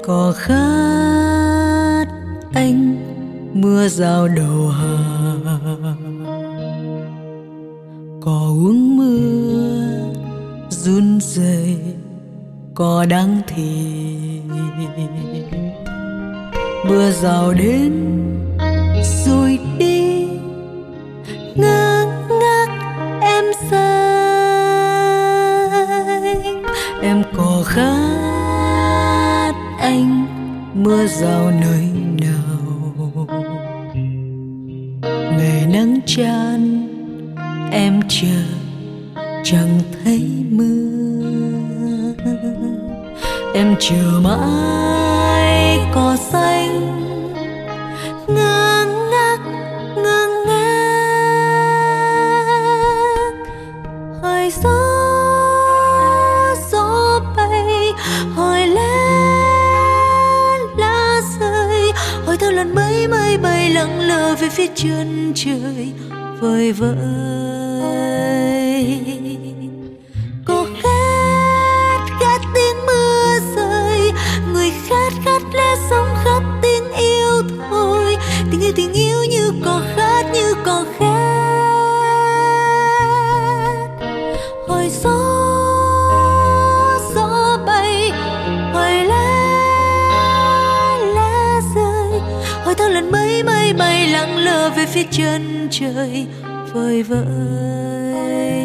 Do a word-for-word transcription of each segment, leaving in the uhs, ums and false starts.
Cỏ khát anh mưa rào đầu hạ, cỏ uống mưa run rẩy, cỏ đắng thì mưa rào đến rồi đi, ngơ ngác em say. Em cỏ khát anh mưa rào nơi nào, ngày nắng chan em chờ chẳng thấy mưa. Em chờ mãi cỏ xanh ngơ ngác ngơ ngác, hỏi gió gió bay, hỏi lá lá rơi, hỏi theo lần mấy mây bay lững lờ về phía chân trời vời vợi. Cô khát khát tiếng mưa rơi, người khát khát lẽ sống khát tiếng yêu thôi. Tình yêu tình yêu như cỏ khát như cỏ khát, hỏi gió gió bay, hỏi lá lá rơi, hỏi theo lần mấy mây bay lững lờ về phía chân trời vời vợi.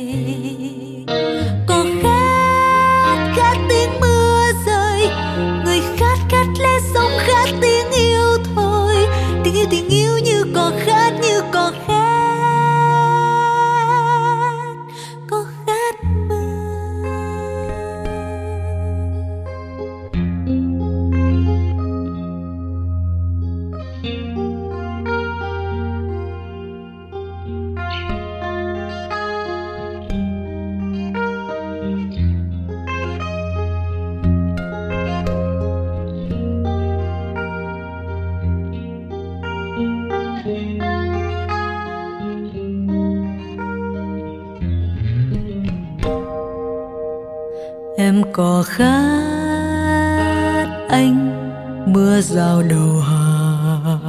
Cỏ khát khát tiếng mưa rơi, người khát khát lẽ sống khát tiếng yêu thôi. Tình yêu tình yêu như cỏ khát như cỏ khát, cỏ khát mưa. Em cỏ khát anh mưa rào đầu hạ,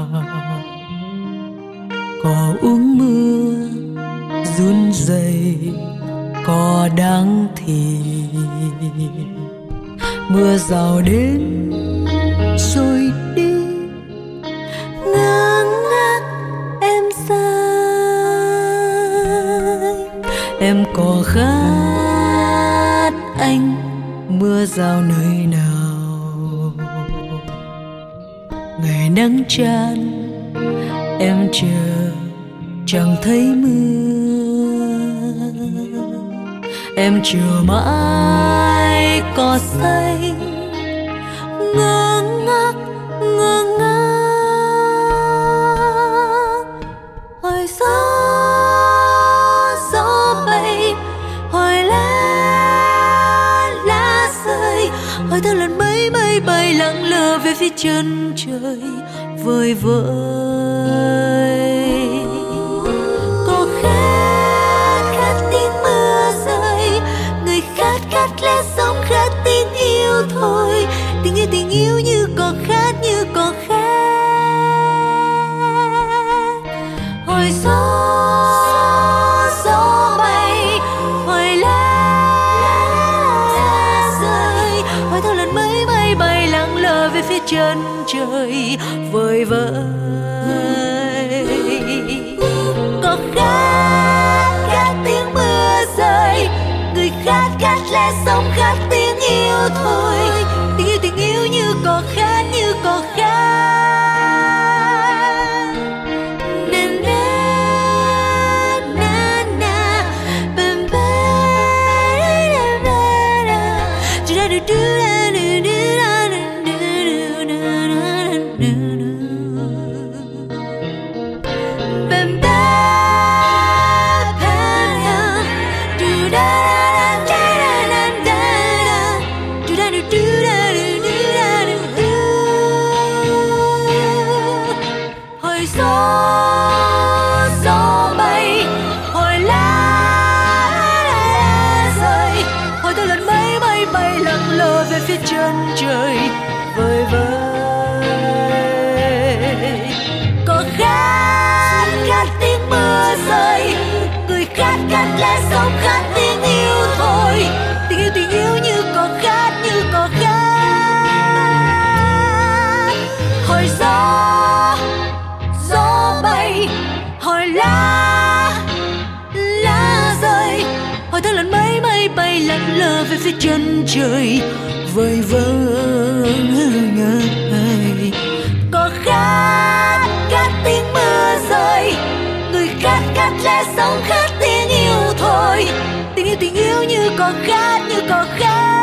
cỏ uống mưa run rẩy, cỏ đắng thì mưa rào đến rồi đi, ngơ ngác em say. Em cỏ khát anh mưa rào nơi nào, ngày nắng chan em chờ chẳng thấy mưa. Em chờ mãi cỏ xanh ngơ ngác ngơ ngác, hỏi gió gió bay, hỏi lá lá rơi, hỏi theo lần mấy mây bay lững lờ về phía chân trời vời vợi. Cỏ khát khát tiếng mưa rơi, người khát khát lẽ sống khát tiếng yêu thôi. Tình yêu tình yêu như cỏ khát như cỏ khát, hỏi gió gió bay, hỏi lá lá rơi, hỏi theo lần mấy mây bay lững lờ về phía chân trời vời vợi. Cỏ khát khát tiếng mưa rơi, người khát khát lẽ sống khát tiếng yêu thôi. Tình yêu tình yêu như cỏ khát như cỏ khát. Na na na na bam ba da da da da da da da do khát lẽ sống khát tiếng yêu thôi. Tình yêu tình yêu như có khát, như có khát. Hỏi gió, gió bay, hỏi lá, lá rơi, hỏi theo lần mây mây bay lặn lờ về phía chân trời vời vợi. Có khát, khát tiếng mưa rơi, người khát khát lẽ sống khát tiếng yêu thôi. Tình yêu tình yêu như có khát, như có khát.